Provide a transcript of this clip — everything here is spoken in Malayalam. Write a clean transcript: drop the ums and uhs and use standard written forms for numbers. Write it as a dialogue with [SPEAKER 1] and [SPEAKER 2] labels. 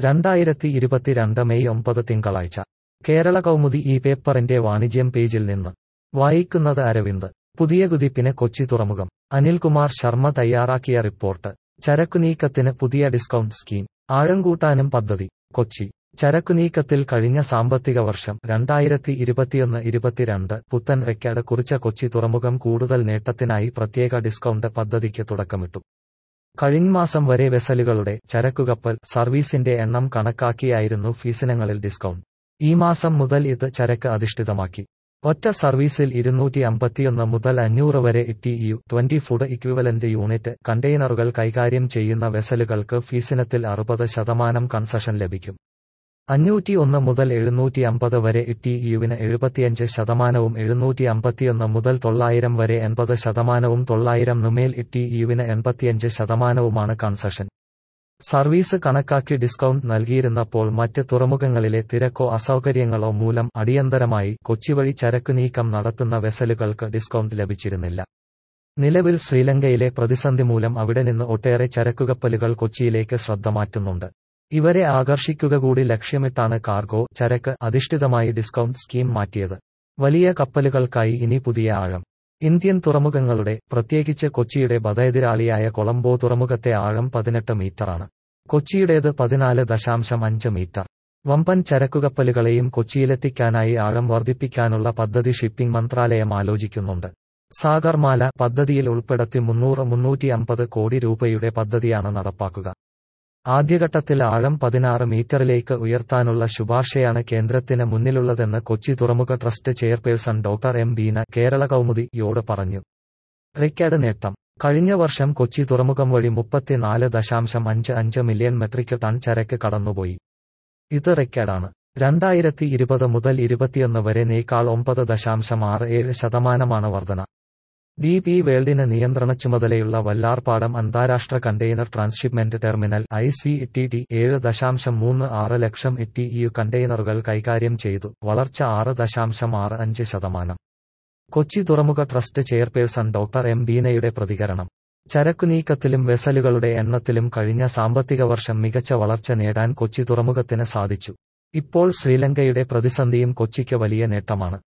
[SPEAKER 1] 2022 മെയ് 9 തിങ്കളാഴ്ച കേരള കൗമുദി ഈ പേപ്പറിന്റെ വാണിജ്യം പേജിൽ നിന്ന് വായിക്കുന്നത് അരവിന്ദ്. പുതിയ കുതിപ്പിന് കൊച്ചി തുറമുഖം. അനിൽകുമാർ ശർമ്മ തയ്യാറാക്കിയ റിപ്പോർട്ട്. ചരക്കുനീക്കത്തിന് പുതിയ ഡിസ്കൗണ്ട് സ്കീം ആഴംകൂട്ടാനും പദ്ധതി. കൊച്ചി. ചരക്കുനീക്കത്തിൽ കഴിഞ്ഞ സാമ്പത്തിക വർഷം 2021-22 പുത്തൻ റെക്കോർഡ് കുറിച്ച കൊച്ചി തുറമുഖം കൂടുതൽ നേട്ടത്തിനായി പ്രത്യേക ഡിസ്കൗണ്ട് പദ്ധതിക്ക് തുടക്കമിട്ടു. കഴിഞ്ഞ മാസം വരെ വെസലുകളുടെ ചരക്കുകപ്പൽ സർവീസിന്റെ എണ്ണം കണക്കാക്കിയായിരുന്നു ഫീസിനങ്ങളിൽ ഡിസ്കൗണ്ട്. ഈ മാസം മുതൽ ഇത് ചരക്ക് അധിഷ്ഠിതമാക്കി. ഒറ്റ സർവീസിൽ 251 മുതൽ 500 വരെ TEU 20 ഫുഡ് ഇക്വിവലന്റ് യൂണിറ്റ് കണ്ടെയ്നറുകൾ കൈകാര്യം ചെയ്യുന്ന വെസലുകൾക്ക് ഫീസിനത്തിൽ 60% കൺസഷൻ ലഭിക്കും. 501 മുതൽ 750 വരെ TEUവിന് 75%, 751 മുതൽ 900 വരെ 80%, 900 മേൽ TEUവിന് 85%മാണ് കൺസഷൻ. സർവീസ് കണക്കാക്കി ഡിസ്കൗണ്ട് നൽകിയിരുന്നപ്പോൾ മറ്റ് തുറമുഖങ്ങളിലെ തിരക്കോ അസൗകര്യങ്ങളോ മൂലം അടിയന്തരമായി കൊച്ചി വഴി ചരക്ക് നീക്കം നടത്തുന്ന വെസലുകൾക്ക് ഡിസ്കൗണ്ട് ലഭിച്ചിരുന്നില്ല. നിലവിൽ ശ്രീലങ്കയിലെ പ്രതിസന്ധി മൂലം അവിടെ നിന്ന് ഒട്ടേറെ ചരക്കുകപ്പലുകൾ കൊച്ചിയിലേക്ക് ശ്രദ്ധ മാറ്റുന്നുണ്ട്. ഇവരെ ആകർഷിക്കുക കൂടി ലക്ഷ്യമിട്ടാണ് കാർഗോ ചരക്ക് അധിഷ്ഠിതമായി ഡിസ്കൗണ്ട് സ്കീം മാറ്റിയത്. വലിയ കപ്പലുകൾക്കായി ഇനി പുതിയ ആഴം. ഇന്ത്യൻ തുറമുഖങ്ങളുടെ, പ്രത്യേകിച്ച് കൊച്ചിയുടെ ബദഎതിരാളിയായ കൊളംബോ തുറമുഖത്തെ ആഴം 18 മീറ്ററാണ്. കൊച്ചിയുടേത് 14.5 മീറ്റർ. വമ്പൻ ചരക്കുകപ്പലുകളെയും കൊച്ചിയിലെത്തിക്കാനായി ആഴം വർദ്ധിപ്പിക്കാനുള്ള പദ്ധതി ഷിപ്പിംഗ് മന്ത്രാലയം ആലോചിക്കുന്നുണ്ട്. സാഗർമാല പദ്ധതിയിൽ ഉൾപ്പെടുത്തി 300-350 കോടി രൂപയുടെ പദ്ധതിയാണ് നടപ്പാക്കുക. ആദ്യഘട്ടത്തിൽ ആഴം 16 മീറ്ററിലേക്ക് ഉയർത്താനുള്ള ശുപാർശയാണ് കേന്ദ്രത്തിന് മുന്നിലുള്ളതെന്ന് കൊച്ചി തുറമുഖ trust chairperson doctor M Beena Kerala Kaumudi പറഞ്ഞു. റെക്കോർഡ് നേട്ടം. കഴിഞ്ഞ വർഷം കൊച്ചി തുറമുഖം വഴി 34.55 മില്യൺ മെട്രിക് ടൺ ചരക്ക് കടന്നുപോയി. ഇത് റെക്കോർഡാണ്. 2020 മുതൽ 21 വരെ നേക്കാൾ 9.67% വർധന. DP വേൾഡിന് നിയന്ത്രണ ചുമതലയുള്ള വല്ലാർപാടം അന്താരാഷ്ട്ര കണ്ടെയ്നർ ട്രാൻസ്ഷിപ്മെന്റ് ടെർമിനൽ ICTT 7.36 ലക്ഷം TEU കണ്ടെയ്നറുകൾ കൈകാര്യം ചെയ്തു, വളർച്ച 6.65%. കൊച്ചി തുറമുഖ ട്രസ്റ്റ് ചെയർപേഴ്സൺ ഡോക്ടർ എം ബീനയുടെ പ്രതികരണം. ചരക്കുനീക്കത്തിലും വെസലുകളുടെ എണ്ണത്തിലും കഴിഞ്ഞ സാമ്പത്തിക വർഷം മികച്ച വളർച്ച നേടാൻ കൊച്ചി തുറമുഖത്തിന് സാധിച്ചു. ഇപ്പോൾ ശ്രീലങ്കയുടെ പ്രതിസന്ധിയും കൊച്ചിക്ക് വലിയ നേട്ടമാണ്.